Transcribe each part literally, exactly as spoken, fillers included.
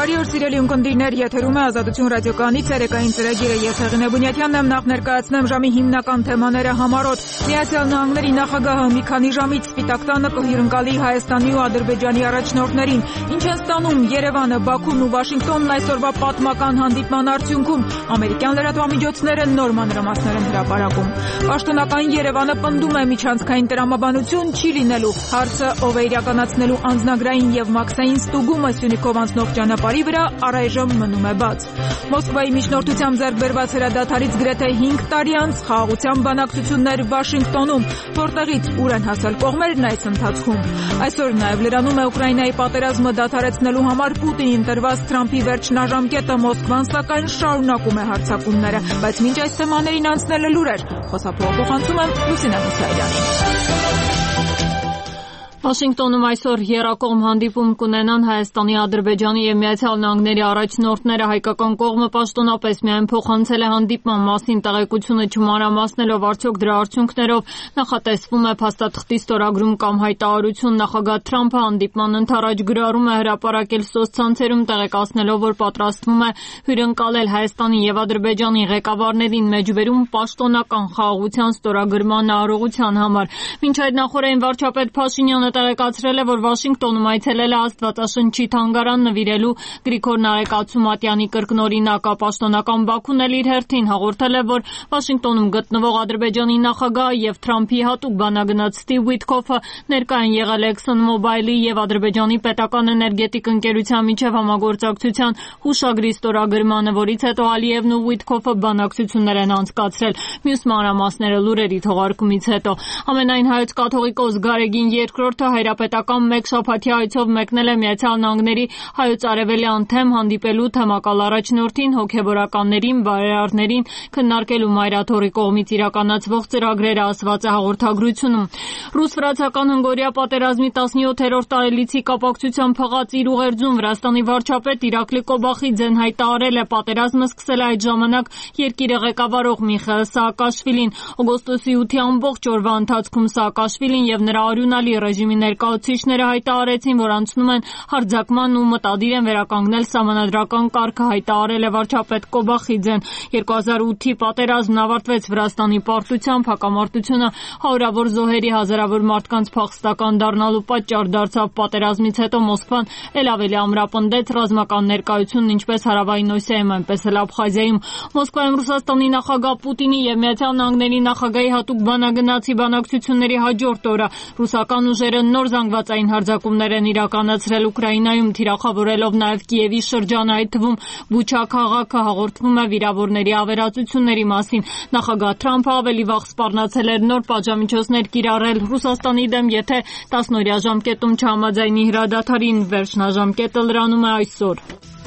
Բարի օր սիրելի ունկնդիրներ, եթերում է Ազատություն ռադիոկայանի ցերեկային ծրագիրը, ես Հեղինե Բունյաթյանն եմ, նախ ներկայացնեմ ժամի հիմնական թեմաները համառոտ։ Միացյալ Նահանգների նախագահը մի քանի ժամից Սպիտակ տանը կհյուրընկալի Հայաստանի ու Ադրբեջանի առաջնորդներին։ Ինչ են ստանում Երևանը, Բաքուն ու Վաշինգտոնն այսօրվա պատմական հանդիպման արդյունքում։ Ամերիկյան լրատվամիջոցները նոր մանրամասներ են հրապարակում։ Պաշտոնական Երևանը պնդում է միջանցքային տրամաբանություն չի լինելու։ Հարցը ով է իրականացնելու անձնագրային եւ մաքսային ստուգումը Սյունիքով անցնող ճանապարհի վրա առայժմ մնում է բաց։ Մոսկվայի միջնորդությամբ ձեռք բերված հրադադարից գրեթե հինգ տարի անց խաղաղության բանակցություններ Վաշինգտոնում, որտեղից ուր են հասել կողմերն այս ընթացքում։ Այսօր նաև լրանում է Ուկրաինայի պատերազմը դադարեցնելու համար Պուտինին տրված Թրամփի վերջնաժամկետը, Մոսկվան սակայն շարունակում է հարձակումները, բայց մինչ այս թեմաներին անցնելը լուրեր, խոսափողը փոխանցում եմ Լուսինե Մուսայելյանին։ Վաշինգտոնում այսօր եռակողմ հանդիպում կունենան Հայաստանի, Ադրբեջանի եւ Միացյալ Նահանգների առաջնորդները։ Հայկական կողմը պաշտոնապես միայն փոխանցել է հանդիպման մասին տեղեկությունը չմանրամասնելով արդյոք դրա արդյունքներով նախատեսվում է փաստաթղթի ստորագրում կամ հայտարարություն։ Նախագահ Թրամփը հանդիպման ընթരാճ գրառում է հրապարակել սոցցանցերում տեղեկացնելով, որ պատրաստվում է հյուրընկալել Հայաստանի եւ Ադրբեջանի ղեկավարներին մեջբերում պաշտոնական խաղաղության ստորագրման արարողության համար։ Մինչ այդ նախորդին վարչապետ Փաշինյանը տեղեկացրել է, որ Վաշինգտոնում այցելել է Աստվածաշնչի թանգարան նվիրելու Գրիգոր Նարեկացու-Մատյանի կրկնօրինակը։ Պաշտոնական Բաքուն էլ իր հերթին հաղորդել է, որ Վաշինգտոնում գտնվող Ադրբեջանի նախագահը եւ Թրամփի հատուկ բանագնաց Սթիվ Ուիթքոֆը ներկա են եղել ExxonMobil-ի եւ Ադրբեջանի պետական էներգետիկ ընկերության միջև համագործակցության հուշագրի ստորագրմանը, որից հետո Ալիևն ու Ուիթքոֆը բանակցություններ են անցկացրել։ Մյուս մանրամասները լուրերի թողարկումից հետո։ Ամենայն հայոց կաթողիկոս Գարեգին երկրորդը հայրապետական մեկ շաբաթյա այցով մեկնել է Միացյալ Նահանգների հայոց արևելյան թեմ հանդիպելու թեմակալ առաջնորդին, հոգեվորականներին, բարերարներին, քննարկելու Մայրաթորի կողմից իրականացվող ծրագրերը, ասված է հաղորդագրությունում։ Ռուս-վրացական հնգօրյա պատերազմի տասնյոթերորդ տարելիցի կապակցությամբ փղած իր ուղերձում Վրաստանի վարչապետ Իրակլի Կոբախիձեն հայտարարել է պատերազմը սկսել այդ ժամանակ երկիրը ղեկավարող Միխայիլ Սաակաշվիլին։ Օգոստոսի ութի ամբողջ օրվա ընթացքում Սաակաշվիլին եւ նրա արյունալի ռեժիմի ներկայացուցիչները հայտարարեցին, որ անցնում են հարձակման ու մտադիր են վերականգնել սահմանադրական կարգը, հայտարարել է վարչապետ Կոբախիձեն։ երկու հազար ութի պատերազմն ավարտվեց Վրաստանի պարտությամբ, հակամարտությունը հարյուրավոր զոհերի, հազարավոր մարդկանց փախստական դառնալու պատճառ դարձավ։ Պատերազմից հետո Մոսկվան ել ավելի ամրապնդեց ռազմական ներկայությունն ինչպես Հարավային Օսիայում, այնպես էլ Աբխազիայում։ Մոսկվայում Ռուսաստանի նախագահ Պուտինի եւ Միացյալ Նահանգների նախագահի հատուկ բանագնացի բանակցությունների հաջորդ օրը ռուսական ուժերը նոր զանգվածային հարձակումներ են իրականացրել Ուկրաինայում, թիրախավորելով նաև Կիևի շրջանը, այդ թվում Բուչա քաղաքը, հաղորդվում է վիրավորների ավերածությունների մասին։ Նախագահ Թրամփը ավելի վաղ սպառնացել էր նոր պատժամիջոցներ կիրառել Ռուսաստանի դեմ, եթե տասնօրյա ժամկետում չհամաձայնի հրադադարին։ Վերջնաժամկետը լրանում է այսօր։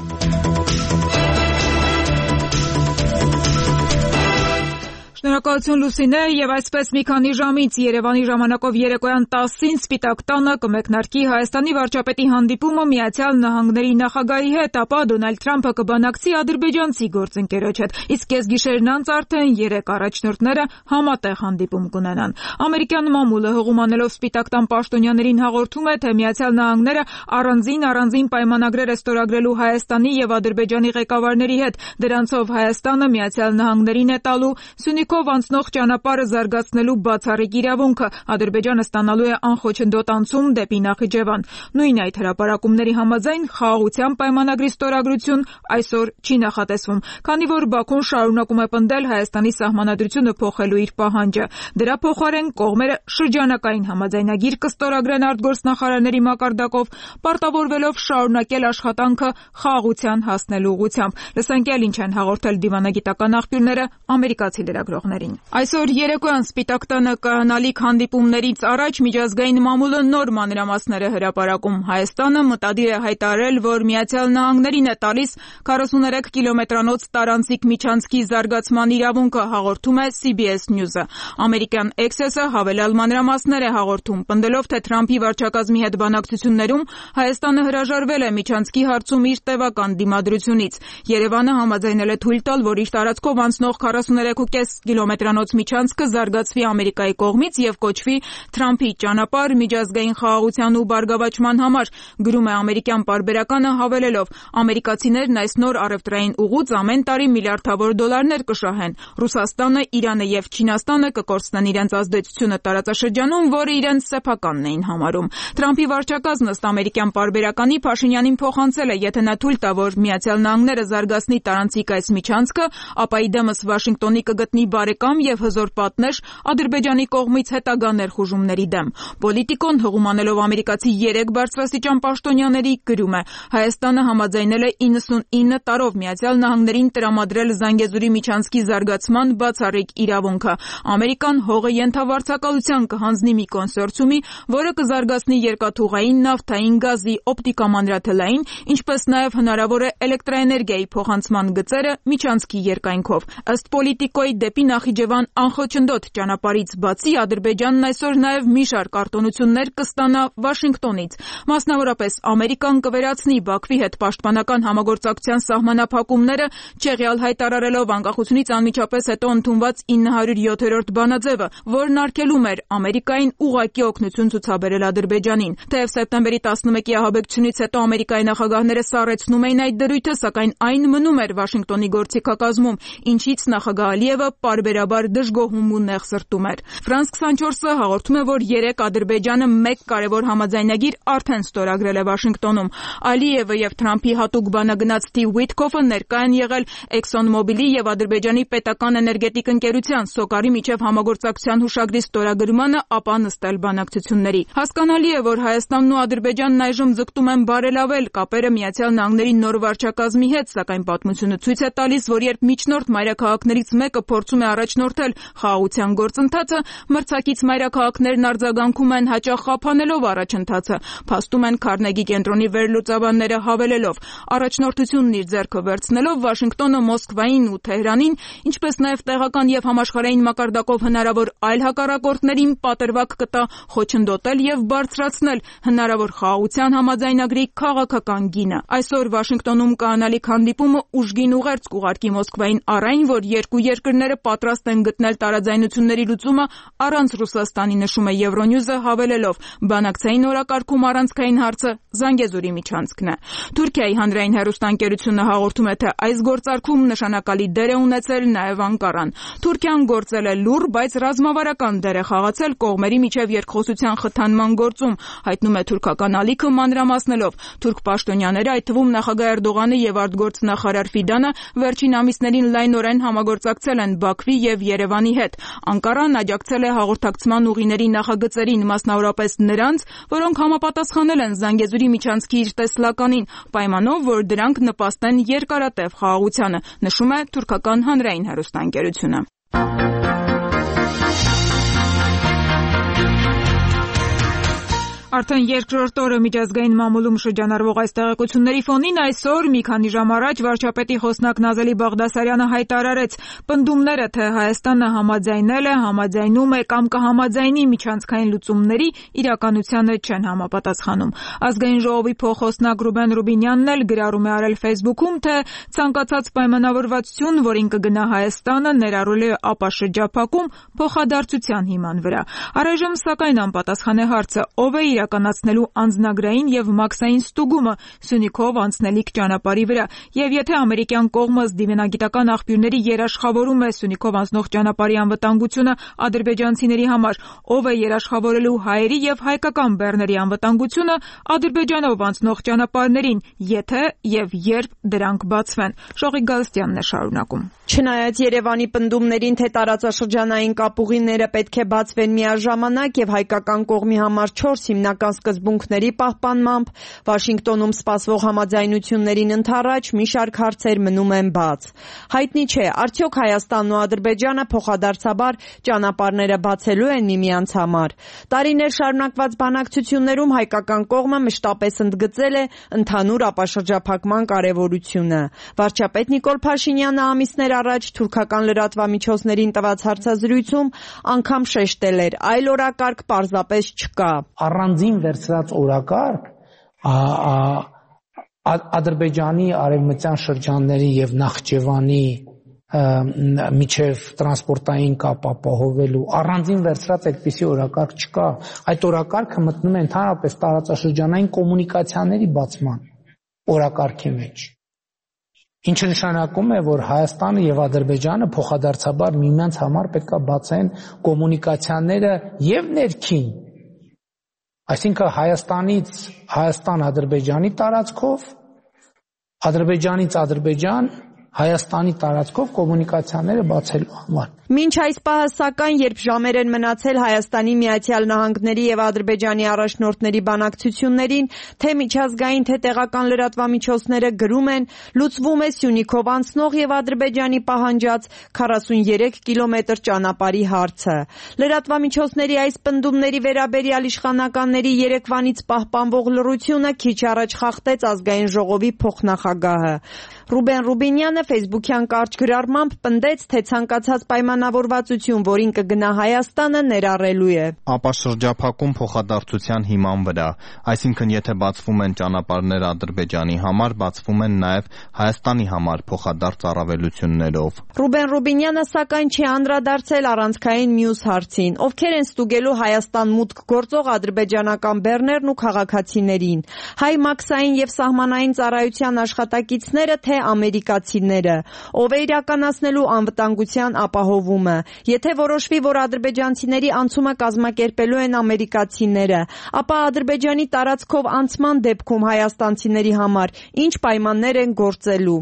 Շնորհակալություն Լուսինե, եւ այսպես մի քանի ժամից Երևանի ժամանակով երեկոյան տասին Սպիտակ տանը կմեկնարկի Հայաստանի վարչապետի հանդիպումը Միացյալ Նահանգների նախագահի հետ, ապա Դոնալդ Թրամփը կբանակցի ադրբեջանցի գործընկերոջ հետ, իսկ կեսգիշերն անց արդեն երեք առաջնորդները համատեղ հանդիպում կունենան։ Ամերիկյան մամուլը հղումանելով Սպիտակ տան պաշտոնյաներին հաղորդում է, թե Միացյալ Նահանգները առանձին առանձին պայմանագրեր է ստորագրելու Հայաստանի եւ Ադրբեջանի ղեկավարների հետ, դրանցով Հայաստանը Միացյալ Նահանգներին է տալու Սյունիքով անցնող ճանապարհը զարգացնելու բացառիկ իրավունքը, Ադրբեջանը ստանալու է անխոչնդոտ անցում դեպի Նախիջևան։ Նույն այդ հրապարակումների համաձայն խաղաղության պայմանագրի ստորագրություն այսօր չի նախատեսվում, քանի որ Բաքուն շարունակում է պնդել Հայաստանի սահմանադրությունը փոխելու իր պահանջը։ Դրա փոխարեն կողմերը շրջանակային համաձայնագիր կստորագրեն արտգործնախարարների մակարդակով, պարտավորվելով շարունակել աշխատանքը խաղաղության հասնելու ուղղությամբ։ Լսենք էլ ինչ են հաղորդել դիվանագիտական աղբյուրները ամերիկացի լրագրողներին։ Այսօր երեկոյան Սպիտակ տանը կայանալիք հանդիպումներից առաջ միջազգային մամուլը նոր մանրամասներ է հրապարակում։ Հայաստանը մտադիր է հայտարարել, որ Միացյալ Նահանգներին է տալիս քառասուներեք կիլոմետրանոց տարանցիկ միջանցքի զարգացման իրավունքը, հաղորդում է Սի Բի Էս News-ը։ Ամերիկյան Access-ը հավելյալ մանրամասներ է հաղորդում, պնդելով, թե Թրամփի վարչակազմի հետ բանակցություններում Հայաստանը հրաժարվել է միջանցքի հարցում իր տևական դիմադրությունից։ Երևանը համաձայնել է թույլ տալ, որ իր տարածքով անցնող քառասուներեք կես կիլոմետրանոց միջանցքը զարգացվի Ամերիկայի կողմից եւ կոչվի Թրամփի ճանապարհ միջազգային խաղաղության ու բարգավաճման համար, գրում է ամերիկյան պարբերականը հավելելով. ամերիկացիներն այս նոր առևտրային ուղուց ամեն տարի միլիարդավոր դոլարներ կշահեն։ Ռուսաստանը, Իրանը եւ Չինաստանը կկորցնեն իրենց ազդեցությունը տարածաշրջանում, որը իրենց սեփականն էին համարում։ Թրամփի վարչակազմը ըստ ամերիկյան պարբերականի Փաշինյանին փոխանցել է, եթե նա թույլ տա, որ Միացյալ Նահանգները զարգացնի տարանցիկ այս միջանցքը, ապա ի դեմս Վաշինգտոնի կգտնի բարեկամ եւ հզոր պատնեշ Ադրբեջանի կողմից հետագա ներխուժումների դեմ։ Պոլիտիկոն հղում անելով ամերիկացի երեք բարձրաստիճան պաշտոնյաների գրում է. Հայաստանը համաձայնել է իննսունինը տարով Միացյալ Նահանգներին տրամադրել Զանգեզուրի միջանցքի զարգացման բացառիկ իրավունքը։ Ամերիկան հողը ենթավարձակալության կհանձնի մի կոնսորցիումի, որը կզարգացնի երկաթուղային, նավթային, գազի, օպտիկամանրաթելային, ինչպես նաև հնարավոր է էլեկտրաէներգիայի փոխանցման գծերը միջանցքի երկայնքով։ Ըստ Պոլիտիկոյի դեպի Նախիջևան անխոչնդոտ ճանապարհից բացի Ադրբեջանն այսօր նաև մի շարք արտոնություններ կստանա Վաշինգտոնից։ Մասնավորապես Ամերիկան կվերացնի Բաքվի հետ պաշտպանական համագործակցության սահմանափակումները, չեղյալ հայտարարելով անկախությունից անմիջապես հետո ընդունված ինը հարյուր յոթերորդ բանաձևը, որն արգելում էր Ամերիկային ուղղակի օգնություն ցուցաբերել Ադրբեջանին։ Թեև սեպտեմբերի տասնմեկի ահաբեկչությունից հետո Ամերիկայի նախագահները սառեցնում էին այդ դրույթը, սակայն այն մնում էր Վաշինգտոնի գործիքակազմում, ինչից նախագահ Ալիևը պարբերաբար դժգոհում ու նեղ սրտում էր։ Ֆրանս քսանչորսը հաղորդում է, որ երեք Ադրբեջանը մեկ կարևոր համաձայնագիր արդեն ստորագրել է Վաշինգտոնում։ Ալիևը եւ Թրամփի հատուկ բանագնաց Սթիվ Ուիթքոֆը ներկա են եղել Էքսոնմոբիլի եւ Ադրբեջանի պետական էներգետիկ ընկերության Սոկարի միջև համագործակցության հուշագրի ստորագրմանը, ապա նստել բանակցությունների։ Հասկանալի է, որ Հայաստանն ու Ադրբեջանն այժմ ձգտում են բարելավել կապերը Միացյալ Նահանգների նոր վարչակազմի հետ, սակայն պատմությունը ցույց է տալիս, որ երբ միջնորդ մայրաքաղաքներից մեկը փորձում է առաջնորդել խաղաղության գործընթացը, մրցակից մայրաքաղաքներն արձագանքում են հաճախ խափանելով առաջընթացը, փաստում են Քարնեգի կենտրոնի վերլուծաբանները հավելելով. առաջնորդությունն իր ձեռքը վերցնելով Վաշինգտոնը Մոսկվային ու Թեհրանին, ինչպես նաև տեղական եւ համաշխարհային մակարդակով հնարավոր այլ հակառակորդներին պատրվակ կտա խոչընդոտել եւ բարձրացնել հնարավոր խաղաղության համաձայնագրի քաղաքական գինը։ Այսօր Վաշինգտոնում կանալիք հանդիպումը ուժգին ուղերձ կուղարկի Մոսկվային առայն, որ երկու երկրները պատրաստ են գտնել տարաձայնությունների լուծումը առանց Ռուսաստանի, նշում է Եվրոնյուզը հավելելով. բանակցային օրակարգում առանցքային հարցը Զանգեզուրի միջանցքն է։ Թուրքիայի հանրային հեռուստաընկերությունը հաղորդում է, թե այս գործարքում նշանակալի դեր է ունեցել նաև Անկարան։ Թուրքիան գործել է լուռ, բայց ռազմավարական դեր է խաղացել կողմերի միջև երկխոսության խթանման գործում, հայտնում է թուրքական ալիքը մանրամասնելով. թուրք պաշտոնյաները, այդ թվում նախագահ Էրդողանը եւ արտգործնախարար Ֆիդանը, վերջին ամիսներին լայնորեն համագործակցել են Բաքվի եւ Երևանի հետ։ Անկարան աջակցել է հաղորդակցման ուղիների նախագծերին, մասնավորապես նրանց, որոնք համապատասխանել են Զանգեզուրի միջանցքի իր տեսլականին, պայմանով, որ դրանք նպաստեն երկարատև խաղաղությանը, նշում է թուրքական հանրային հեռուստաընկերությունը։ Արդեն երկրորդ օրը միջազգային մամուլում շրջանառվող այս տեղեկությունների ֆոնին այսօր մի քանի ժամ առաջ վարչապետի խոսնակ Նազելի Բաղդասարյանը հայտարարեց. պնդումները, թե Հայաստանը համաձայնել է, համաձայնում է կամ կհամաձայնի միջանցքային լուծումների, իրականությանը չեն համապատասխանում։ Ազգային ժողովի փոխխոսնակ Ռուբեն Ռուբինյանն էլ գրառում է արել Facebook-ում, թե ցանկացած պայմանավորվածություն, որին կգնա Հայաստանը, ներառել է ապաշրջափակում փոխադարձության հիման վրա։ Առայժմ սակայն անպատասխան է հարցը, ով է իրականացնելու անձնագրային եւ մաքսային ստուգումը Սյունիքով անցնելիք ճանապարհի վրա, եւ եթե ամերիկյան կողմը դիվանագիտական աղբյուրների երաշխավորում է Սյունիքով անցնող ճանապարհի անվտանգությունը ադրբեջանցիների համար, ով է երաշխավորելու հայերի եւ հայկական բեռների անվտանգությունը Ադրբեջանով անցնող ճանապարհներին, եթե եւ երբ դրանք բացվեն։ Շողիկ Գալստյանն է շարունակում։ Չնայած Երևանի պնդումներին, թե տարածաշրջանային կապուղիները պետք է բացվեն միաժամանակ եւ հայկական կողմի համար չորս հիմնական սկզբունքների պահպանմամբ, Վաշինգտոնում սպասվող համաձայնություններին ընդառաջ մի շարք հարցեր մնում են բաց։ Հայտնի չէ, արդյոք Հայաստանն ու Ադրբեջանը փոխադարձաբար ճանապարհները բացելու են միմյանց համար։ Տարիներ շարունակված բանակցություններում հայկական կողմը մշտապես ընդգծել է ընդհանուր ապաշրջափակման կարևորությունը։ Վարչապետ Նիկոլ Փաշինյանը ամիսներ առաջ թուրքական լրատվամիջոցներին տված հարցազրույցում անգամ շեշտել էր, այլ օրակարգ պարզապես չկա։ Առանձին վերցրած օրակարգ Ադրբեջանի արևմտյան շրջանների եւ Նախճեվանի միջև տրանսպորտային կապ ապահովելու առանձին վերցրած այդպիսի օրակարգ չկա։ Այդ օրակարգը մտնում է ընդհանրապես տարածաշրջանային կոմունիկացիաների բացման օրակարգի մեջ։ Ինչը նշանակում է, որ Հայաստանը եւ Ադրբեջանը փոխադարձաբար միմյանց համար պետք է բացեն կոմունիկացիաները եւ ներքին, այսինքն Հայաստանից Հայաստան-Ադրբեջանի տարածքով, Ադրբեջանից Ադրբեջան Հայաստանի տարածքով կոմունիկացիաները բացելու համար։ Մինչ այս պահը սակայն, երբ ժամեր են մնացել Հայաստանի Միացյալ Նահանգների եւ Ադրբեջանի առաջնորդների բանակցություններին, թե միջազգային, թե տեղական լրատվամիջոցները գրում են, լուծվում է Սյունիքով անցնող եւ Ադրբեջանի պահանջած քառասուններեք կիլոմետր ճանապարհի հարցը։ Լրատվամիջոցների այս պնդումների վերաբերյալ իշխանականների երեկվանից պահպանվող լռությունը քիչ առաջ խախտեց Ազգային ժողովի փոխնախագահը։ Ռուբեն Ռուբինյանը Facebook-յան կարճ գրառմամբ պնդեց, թե ցանկացած պայմանավորվածություն, որին կգնա Հայաստանը, ներառելու է։ Ապա շրջափակում փոխադարձության հիման վրա, այսինքն եթե բացվում են ճանապարհներ Ադրբեջանի համար, բացվում են նաև Հայաստանի համար փոխադարձ առավելություններով։ Ռուբեն Ռուբինյանը սակայն չի անդրադարձել առանցքային մյուս հարցին, ովքեր են ստուգելու Հայաստան մուտք գործող ադրբեջանական բեռներն ու քաղաքացիներին։ Հայ մաքսային եւ սահմանային ծառայության աշխատակիցները, թե ամերիկացիները, ով է իրականացնելու անվտանգության ապահովումը։ Եթե որոշվի, որ ադրբեջանցիների անցումը կազմակերպելու են ամերիկացիները, ապա Ադրբեջանի տարածքով անցման դեպքում հայաստանցիների համար ինչ պայմաններ են գործելու։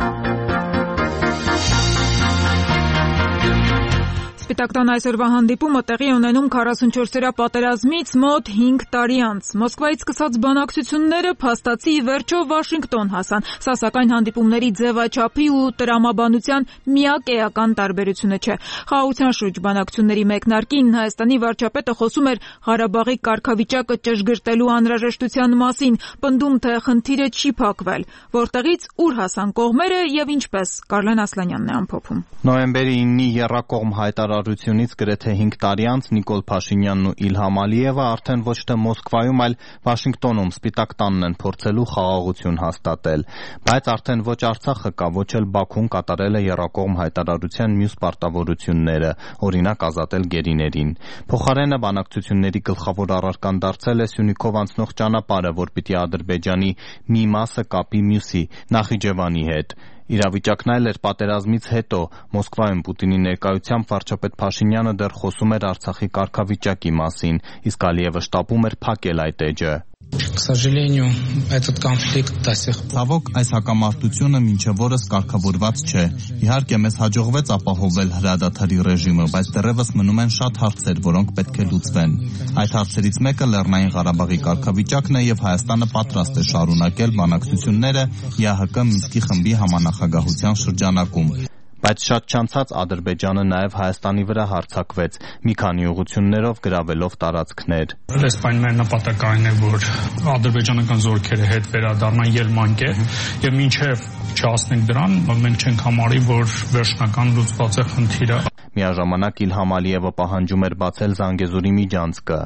Սպիտակ տան այսօրվա հանդիպումը տեղի ունենում քառասունչորսերա պատերազմից մոտ հինգ տարի անց։ Մոսկվայից սկսած բանակցությունները փաստացի ի վերջո Վաշինգտոն հասան։ Սա սակայն հանդիպումների ձևաչափի ու տրամաբանության միակ էական տարբերությունը չէ։ Խաղաղության շուրջ բանակցությունների մեկնարկին Հայաստանի վարչապետը խոսում էր Ղարաբաղի կարգավիճակը ճշգրտելու անհրաժեշտության մասին, պնդում, թե խնդիրը չի փակվել։ Որտեղից ուր հասան կողմերը եւ ինչպես, Կարլեն Ասլանյանն է ամփոփում։ Նոյեմբերի իննի եռակողմ հայտարարությունից գրեթե հինգ տարի անց Նիկոլ Փաշինյանն ու Իլհամ Ալիևը արդեն ոչ թե Մոսկվայում, այլ Վաշինգտոնում Սպիտակ տանն են փորձելու խաղաղություն հաստատել, բայց արդեն ոչ Արցախը կա, ոչ էլ Բաքուն կատարել է եռակողմ հայտարարության մյուս պարտավորությունները, օրինակ ազատել գերիներին։ Փոխարենը բանակցությունների գլխավոր առարկան դարձել է Սյունիքով անցնող ճանապարհը, որ պիտի Ադրբեջանի մի մասը կապի մյուսի՝ Նախիջևանի հետ։ Իրավիճակն այլ էր պատերազմից հետո։ Մոսկվայում Պուտինի ներկայությամբ վարչապետ Փաշինյանը դեռ խոսում էր Արցախի կարգավիճակի մասին, իսկ Ալիևը շտապում էր փակել այդ էջը։ К сожалению, этот конфликт до сих пор. Ցավոք, այս հակամարտությունը մինչև օրս կարգավորված չէ։ Իհարկե, մեզ հաջողվեց ապահովել հրադադարի ռեժիմը, բայց դեռևս մնում են շատ հարցեր, որոնք պետք է լուծվեն։ Այդ հարցերից մեկը Լեռնային Ղարաբաղի կարգավիճակն է եւ Հայաստանը պատրաստ է շարունակել բանակցությունները ԵԱՀԿ Մինսկի խմբի համանախագահության շրջանակում։ Բայց շատ չանցած Ադրբեջանը նաև Հայաստանի վրա հարձակվեց, մի քանի ուղղություններով գրավելով տարածքներ։ Այս պայմանների նպատակն է, որ ադրբեջանական զորքերը հետ վերադառնան Ելմանկե, եւ մինչև չհասնենք դրան, մենք չենք համարի, որ վերջնական լուծված է խնդիրը։ Միաժամանակ Իլհամ Ալիևը պահանջում էր բացել Զանգեզուրի միջանցքը։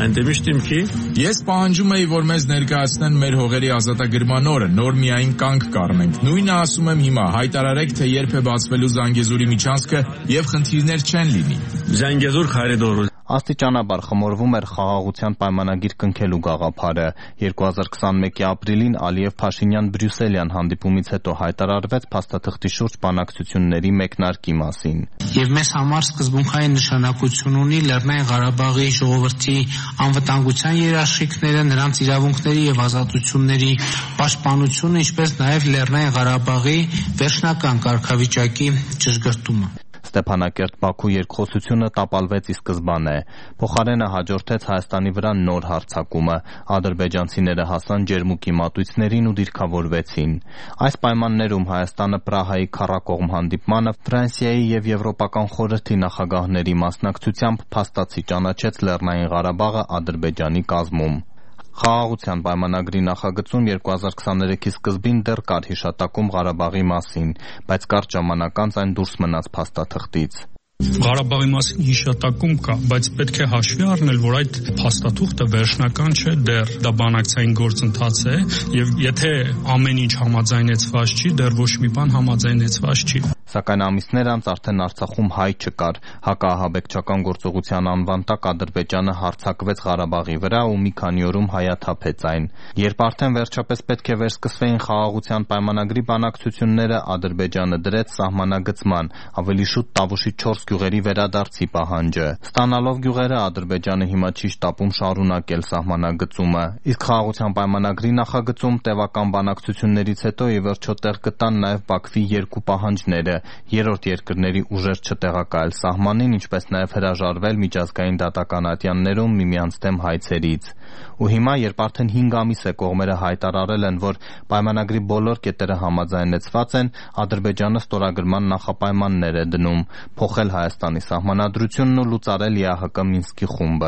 Ես պահանջում էի, որ մեզ ներկայացնեն մեր հողերի ազատագրման օրը, նոր միայն կանգ կառնենք։ Նույնը ասում եմ հիմա, հայտարարեք, թե երբ է բացվելու Զանգեզուրի միջանցքը եւ խնդիրներ չեն լինի։ Զանգեզուր քարիդորը աստիճանաբար խմորվում էր խաղաղության պայմանագիր կնքելու գաղափարը։ երկու հազար քսանմեկի ապրիլին Ալիև-Փաշինյան Բրյուսելյան հանդիպումից հետո հայտարարվեց փաստաթղթի շուրջ բանակցությունների մեկնարկի մասին։ Եվ մեզ համար սկզբունքային նշանակություն ունի Լեռնային Ղարաբաղի ժողովրդի անվտանգության երաշխիքները, նրանց իրավունքների եւ ազատությունների պաշտպանությունը, ինչպես նաեւ Լեռնային Ղարաբաղի վերջնական կարգավիճակի ճշգրտումը։ Ստեփանակերտ-Բաքու երկխոսությունը տապալվեց ի սկզբանե։ Փոխարենը հաջորդեց Հայաստանի վրա նոր հարձակումը։ Ադրբեջանցիները հասան ջերմուկի մատույցներին ու դիրքավորվեցին։ Այս պայմաններում Հայաստանը Պրահայի քառակողմ հանդիպմանը Ֆրանսիայի եւ Եվրոպական խորհրդի նախագահների մասնակցությամբ փաստացի ճանաչեց Լեռնային Ղարաբաղը Ադրբեջանի կազմում։ Խաղաղության պայմանագրի նախագծում երկու հազար քսաներեքի սկզբին դեռ կար հիշատակում Ղարաբաղի մասին, բայց կարճ ժամանակ անց այն դուրս մնաց փաստաթղթից։ Ղարաբաղի մասին հիշատակում կա, բայց պետք է հաշվի առնել, որ այդ փաստաթուղթը վերջնական չէ, դեռ դա բանակցային գործընթաց է, եւ եթե ամեն ինչ համաձայնեցված չի, դեռ ոչ մի բան համաձայնեցված չի։ Սակայն ամիսներ անց արդեն Արցախում հայ չկար։ Հակաահաբեկչական գործողության անվան տակ Ադրբեջանը հարձակվեց Ղարաբաղի վրա ու մի քանի օրում հայաթափեց այն։ Երբ արդեն վերջապես պետք է վերսկսվեին խաղաղության պայմանագրի բանակցությունները, Ադրբեջանը դրեց սահմանագծման, ավելի շուտ Տավուշի չորս գյուղերի վերադարձի պահանջը։ Ստանալով գյուղերը, Ադրբեջանը հիմա չի շտապում շարունակել սահմանագծումը։ Իսկ խաղաղության պայմանագրի նախագծում տևական բանակցություններից հետո ի վերջո տեղ գտան նաև Բաքվի երկու պահանջները՝ երրորդ երկրների ուժեր չտեղակայել սահմանին, ինչպես նաև հրաժարվել միջազգային դատական ատյաններում միմյանց դեմ հայցերից։ Ու հիմա, երբ արդեն հինգ ամիս է կողմերը հայտարարել են, որ պայմանագրի բոլոր կետերը համաձայնեցված են, Ադրբեջանը ստորագրման նախապայմաններ է դնում՝ փոխել Հայաստանի սահմանադրությունն ու լուծարել ԵԱՀԿ Մինսկի խումբը։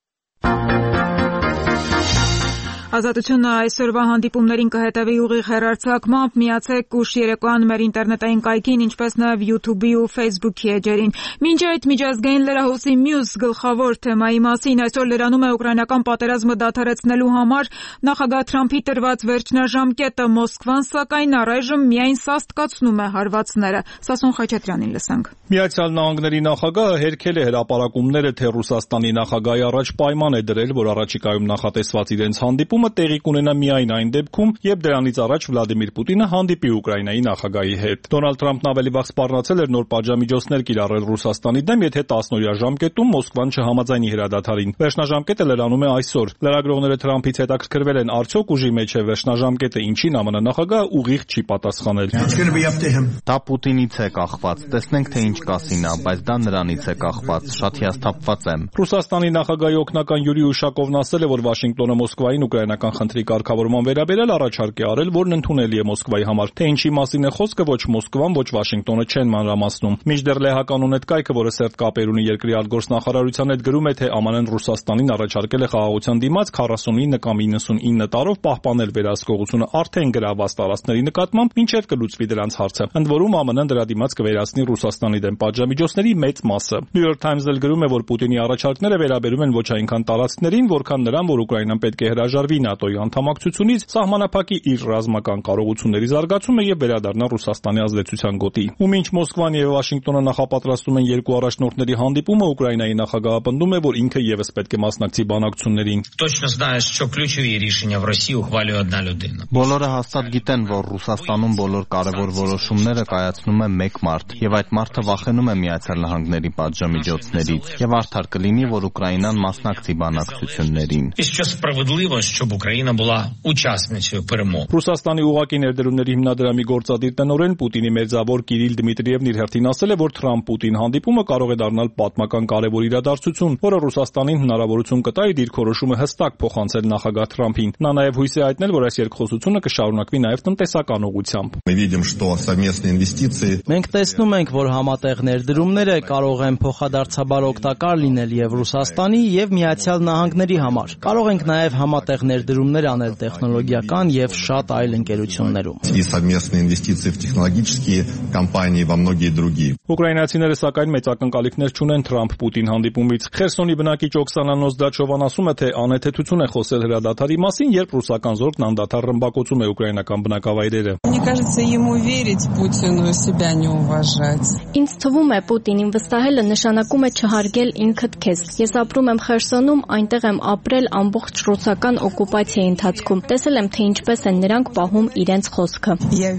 Ազատությունը այսօրվա հանդիպումներին կհետևի ուղիղ հեռարձակմամբ, միացեք ուշ երեկոյան մեր ինտերնետային կայքին, ինչպես նաև YouTube-ի ու Facebook-ի էջերին։ Մինչ այդ միջազգային լրահոսի մյուս գլխավոր թեմայի մասին այսօր լրանում է ուկրաինական պատերազմը դադարեցնելու համար նախագահ Թրամփի տրված վերջնաժամկետը։ Մոսկվան, սակայն, առայժմ միայն սաստկացնում է հարվածները։ Սասուն Խաչատրյանին լսենք։ Միացյալ Նահանգների նախագահը հերքել է հրապարակումները, թե Ռուսաստանի նախագահի առաջ պայման է դրել, որ առաջիկայում նախատեսված իրենց հանդիպումը տեղի կունենա միայն այն դեպքում, երբ դրանից առաջ Վլադիմիր Պուտինը հանդիպի Ուկրաինայի նախագահի հետ։ Դոնալդ Թրամփն ավելի վաղ սպառնացել էր նոր պատժամիջոցներ կիրառել Ռուսաստանի դեմ, եթե տասնօրյա ժամկետում Մոսկվան չհամաձայնի հրադադարին։ Վերջնաժամկետը լրանում է այսօր։ Լրագրողները Թրամփից հետաքրքրվել են, արդյոք ուժի մեջ է վերջնաժամկետը, ինչին ԱՄՆ նախագահը ուղիղ չի պատասխանել։ Դա Պուտինից է կախված, տեսնենք թե ինչ կասի նա, բայց դա նրանից է կախված, շատ հիասթափված եմ։ Ռուսաստանի նախագահի օգնական Յուրի Ուշակովն ասել է, որ Վաշինգտոնը Մոսկվային ուկրաինական խնդրի կարգավորման վերաբերյալ առաջարկ է արել, որն ընդունելի է Մոսկվայի համար։ Թե ինչի մասին է խոսքը, ոչ Մոսկվան, ոչ Վաշինգտոնը չեն մանրամասնում։ Մինչդեռ լեհական ունետ կայքը, որը սերտ կապեր ունի երկրի արտգործնախարարության հետ, գրում է, թե ԱՄՆ-ն Ռուսաստանին առաջարկել է խաղաղության դիմաց քառասունինը կամ իննսունինը տարով պահպանել վերահսկողությունը արդեն գրաված տարածքների նկատմամբ, մինչև կլուծվի դրանց հարցը։ Ընդ որում ԱՄՆ-ն դրա դիմաց կվերացնի Ռուսաստանի դեմ պատժամիջոցների մեծ մասը։ New York Times-ը գրում է, որ Պուտինի առաջարկները վերաբերում են ոչ այնքան տարածքներին, որքան նրան, որ Ուկրաինան պետք է հրաժարվի ՆԱՏՕ-ի անդամակցությունից, սահմանափակի իր ռազմական կարողությունների զարգացումը եւ վերադառնա Ռուսաստանի ազդեցության գոտի։ Ու մինչ Մոսկվան եւ Վաշինգտոնը նախապատրաստում են երկու առաջնորդների հանդիպումը, Ուկրաինայի նախագահը պնդում է, որ ինքը եւս պետք է մասնակցի բանակցություններին։ Բոլորը հաստատ գիտեն, որ Ռուսաստանում բոլոր կարևոր որոշումները կայացնում է մեկ մարդ, եւ այդ մարդը վախենում է Միացյալ Նահանգների պատժամիջոցներից, եւ արդար կլինի, որ Ուկրաինան մասնակցի բանակցություններին։ Ռուսաստանի ուղղակի ներդրումների հիմնադրամի գործադիր տնօրեն Պուտինի մերձավոր Կիրիլ Դմիտրիևն իր հերթին ասել է, որ Թրամփ-Պուտին հանդիպումը կարող է դառնալ պատմական կարևոր իրադարձություն, որը Ռուսաստանին հնարավորություն կտա իր դիրքորոշումը հստակ փոխանցել նախագահ Թրամփին։ Նա նաև հույս է հայտնել, որ այս երկխոսությունը կշարունակվի նաև տնտեսական ուղղությամբ։ Մենք տեսնում ենք, որ համատեղ ներդրումները կարող են փոխադարձաբար օգտակար լինել եւ Ռուսաստանի եւ Միացյալ Նահանգների համար։ Կարող ենք նաև համատեղ ներդրումներ անել տեխնոլոգիական եւ շատ այլ ընկերություններում։ Ուկրաինացիները սակայն մեծ ակնկալիքներ չունեն Թրամփ-Պուտին հանդիպումից։ Խերսոնի բնակիչ Օքսանա Նոզդաչովան ասում է, թե անհեթեթություն է խոսել հրադադարի մասին, երբ ռուսական զորքն անդադար ռմբակոծում է ուկրաինական բնակավայրերը։ Ինձ թվում է, Պուտինին վստահելը նշանակում է չհարգել ինքդ քեզ։ Ես ապրում եմ Խերսոնում, այնտեղ եմ ապրել ամբողջ ռուսական օկուպացիայի ընթացքում։ Տեսել եմ, թե ինչպես են նրանք պահում իրենց խոսքը։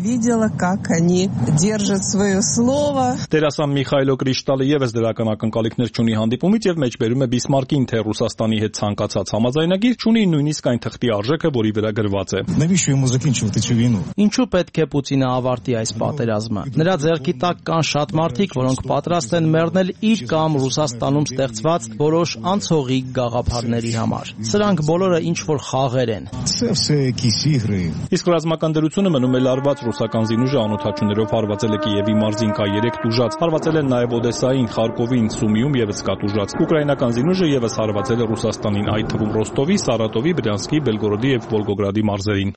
Դերասան Միխայլո Կրիշտալը եւս դրական ակնկալիքներ չունի հանդիպումից եւ մեջբերում է Բիսմարկին, թե Ռուսաստանի հետ ցանկացած համաձայնագիր չունի նույնիսկ այն թղթի արժեքը, որի վրա գրված է։ Ինչու պետք է Պուտինը ավարտի այս պատերազմը։ Նրա ձեռքի տակ կան շատ մարդիկ, որոնք պատրաստ են մեռնել իր կամ Ռուսաստանում ստեղծված որոշ անցողի գաղափարների համար։ Սրանք բոլորը ինչ որ խաղեր են։ Իսկ ռազմական դրությունը մնում է լարված։ Ռուսական զինուժը անօթաչուներով հարվածել է Կիևի մարզին, կա երեք տուժած։ Հարվածել են նաև Օդեսային, Խարկովին, Սումիում եւս կա տուժած։ Ուկրաինական զինուժը եւս հարվածել է Ռուսաստանին, այդ թվում Ռոստովի, Սարատովի, Բրյանսկի, Բելգորոդի եւ Վոլգոգրադի մարզերին։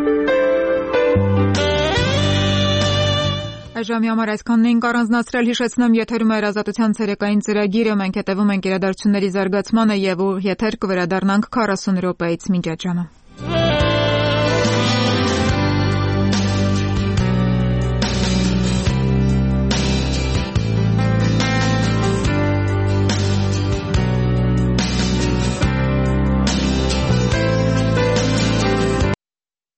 Այժմի համար այսքանն էինք առանձնացրել, հիշեցնեմ, եթերում է Ազատության ցերեկային ծրագիրը, մենք հետևում ենք իրադարձությունների զարգացմանը եւ ուղիղ եթեր կվերադառնանք քառասուն րոպեից մինչ այդ ժամը։